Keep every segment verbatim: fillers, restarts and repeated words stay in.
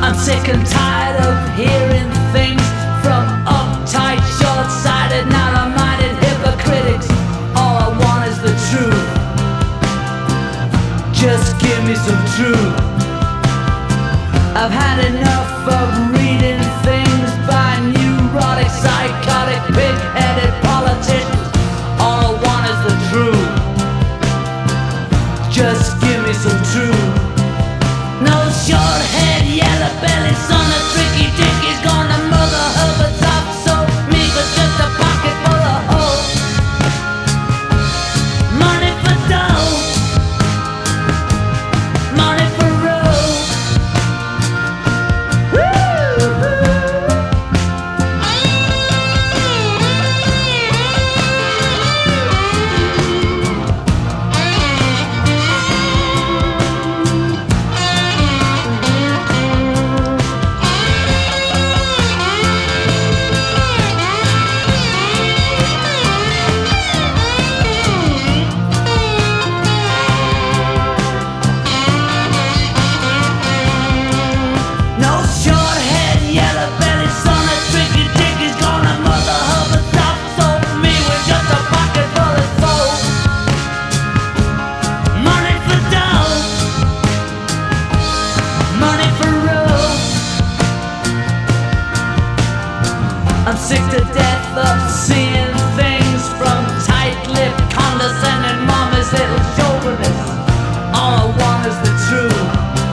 I'm sick and tired of hearing things from uptight, short-sighted, narrow-minded hypocritics. All I want is the truth. Just give me some truth. I've had enough of reading things by neurotic, psychotic, pig-headed politicians. All I want is the truth. Just give me some truth. No short head, yellow belly, son of tricky dick is gonna mother Herbert's up. So me for just a pocket full of hope. Money for dough, money for road. I'm sick to death of seeing things from tight-lipped, condescending mama's little chauvinists. All I want is the truth.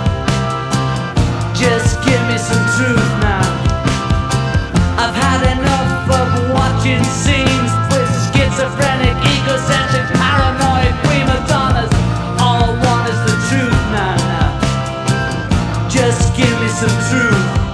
Just give me some truth now. I've had enough of watching scenes with schizophrenic, egocentric, paranoid prima donnas. All I want is the truth now, now. Just give me some truth.